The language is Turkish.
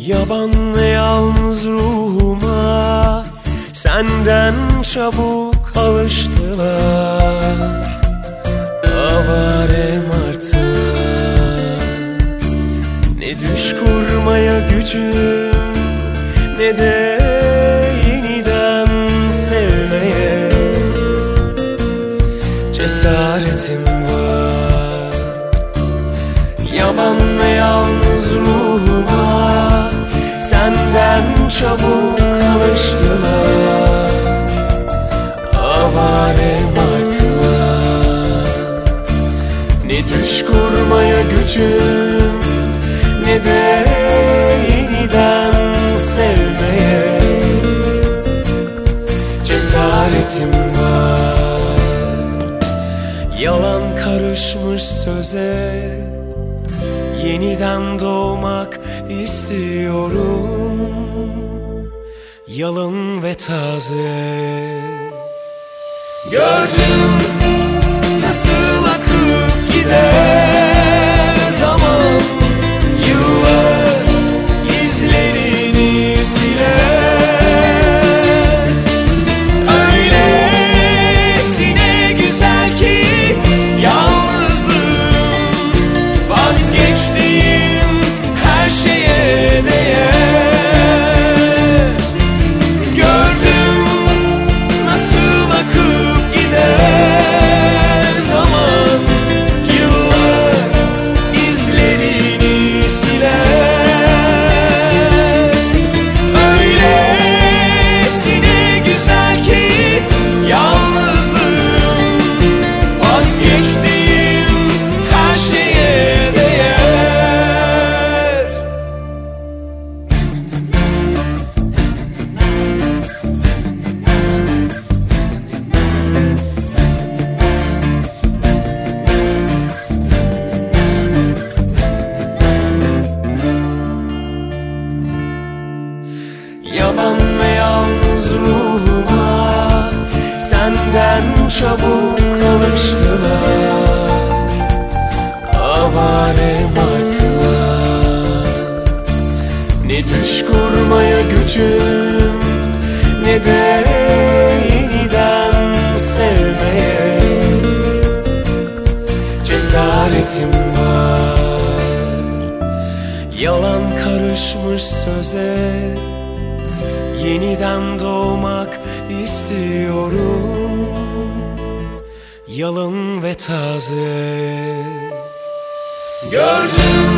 Yaban ve yalnız ruhuma senden çabuk alıştılar. Avare martılar. Ne düş kurmaya gücüm, ne de yeniden sevmeye cesaretim var. Yaban ve yalnız ruhuma senden çabuk alıştılar. Avare martılar. Ne düş kurmaya gücüm, ne de yeniden sevmeye cesaretim var. Yalan karışmış söze, yeniden doğmak istiyorum. Yalın ve taze. Gördüm nasıl akıp gider zaman, yıllar izlerini siler. Öylesine güzel ki yalnızlığım, vazgeçtiğim her şeye değer. Gördüm nasıl akıp gider zaman, yıllar izlerini siler. Öylesine güzel ki yalnızlığım, vazgeçtiğim her şeye değer. Yaban ve yalnız ruhuma senden çabuk alıştılar. Avare martılar. Ne düş kurmaya gücüm, ne de yeniden sevmeye cesaretim var. Yalan karışmış söze, yeniden doğmak istiyorum. Yalın ve taze. Gördüm